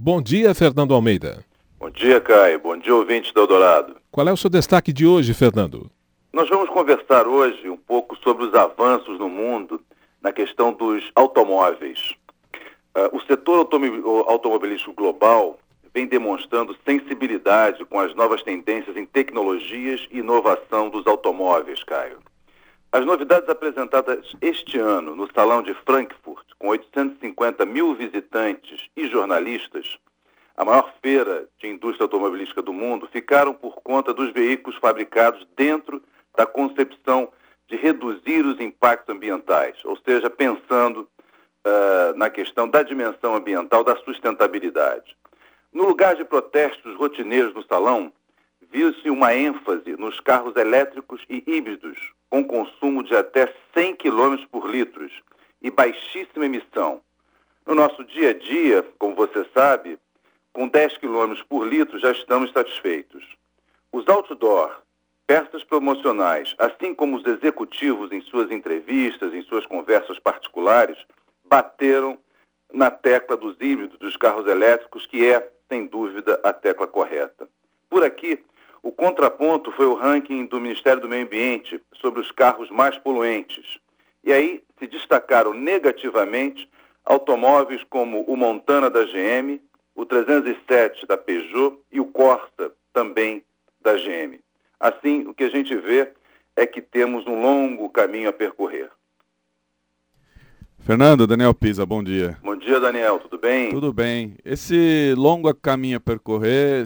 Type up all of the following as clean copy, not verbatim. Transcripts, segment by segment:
Bom dia, Fernando Almeida. Bom dia, Caio. Bom dia, ouvintes do Eldorado. Qual é o seu destaque de hoje, Fernando? Nós vamos conversar hoje um pouco sobre os avanços no mundo na questão dos automóveis. O setor automobilístico global vem demonstrando sensibilidade com as novas tendências em tecnologias e inovação dos automóveis, Caio. As novidades apresentadas este ano no Salão de Frankfurt, com 850 mil visitantes e jornalistas, a maior feira de indústria automobilística do mundo, ficaram por conta dos veículos fabricados dentro da concepção de reduzir os impactos ambientais, ou seja, pensando na questão da dimensão ambiental, da sustentabilidade. No lugar de protestos rotineiros no salão, viu-se uma ênfase nos carros elétricos e híbridos, com consumo de até 100 km por litro e baixíssima emissão. No nosso dia a dia, como você sabe, com 10 km por litro já estamos satisfeitos. Os outdoor, peças promocionais, assim como os executivos em suas entrevistas, em suas conversas particulares, bateram na tecla dos híbridos, dos carros elétricos, que é, sem dúvida, a tecla correta. Por aqui, o contraponto foi o ranking do Ministério do Meio Ambiente sobre os carros mais poluentes. E aí se destacaram negativamente automóveis como o Montana da GM, o 307 da Peugeot e o Corsa também da GM. Assim, o que a gente vê é que temos um longo caminho a percorrer. Fernando, Daniel Pisa, bom dia. Bom dia, Daniel, tudo bem? Tudo bem. Esse longo caminho a percorrer,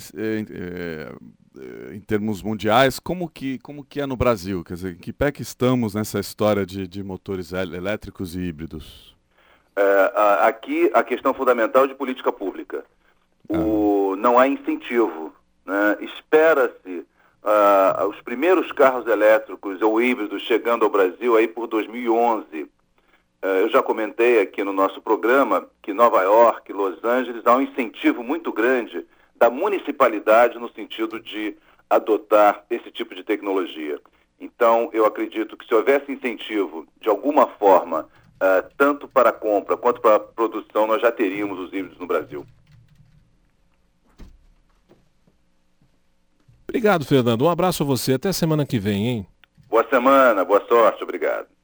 em termos mundiais, como que é no Brasil? Quer dizer, em que pé que estamos nessa história de motores elétricos e híbridos? Aqui a questão fundamental de política pública. Não há incentivo, né? Espera-se os primeiros carros elétricos ou híbridos chegando ao Brasil aí por 2011. Eu já comentei aqui no nosso programa que Nova York, Los Angeles, há um incentivo muito grande da municipalidade no sentido de adotar esse tipo de tecnologia. Então, eu acredito que se houvesse incentivo, de alguma forma, tanto para a compra quanto para a produção, nós já teríamos os híbridos no Brasil. Obrigado, Fernando. Um abraço a você. Até semana que vem, hein? Boa semana, boa sorte, obrigado.